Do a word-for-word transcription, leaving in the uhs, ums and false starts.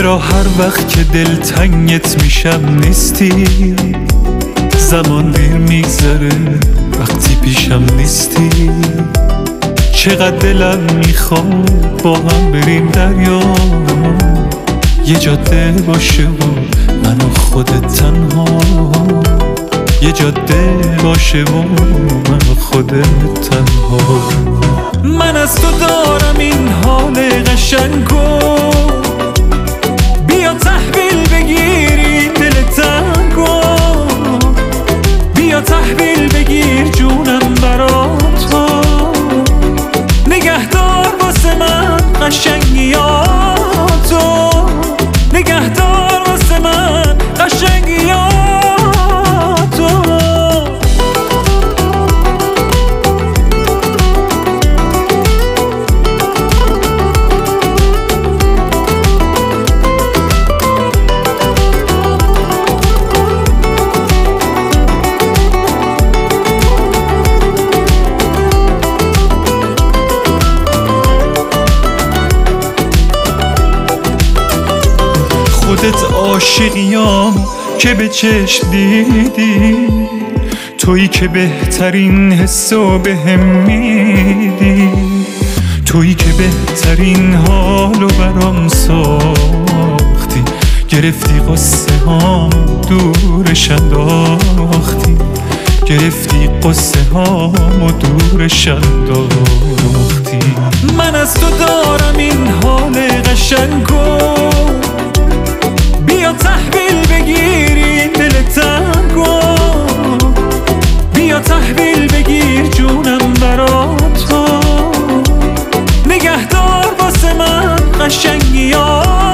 چرا هر وقت که دلتنگت میشم نیستی؟ زمان دیر میگذره وقتی پیشم نیستی. چقدر دلم میخواد با هم بریم دریا، یه جاده باشه و من و خودت تنها، یه جاده باشه و من و خودت تنها. من از تو دارم این حال قشنگو، بیا تحویل بگیری دل تنگو، بیا تحویل بگیر جونم برا تو، نگهدار واسه من قشنگیاتو، نگهدار واسه من قشنگیاتو. خودت عاشقیام که به چشم دیدی، تویی که بهترین حسو بهم میدی، تویی که بهترین حالو برام ساختی، گرفتی قصه هام دورش انداختی، گرفتی قصه هام و دورش انداختی. من از تو دارم این حال قشنگو، بیا تحویل بگیری دل تنگو، بیا تحویل بگیر جونم برا تو، نگهدار واسه من قشنگیات.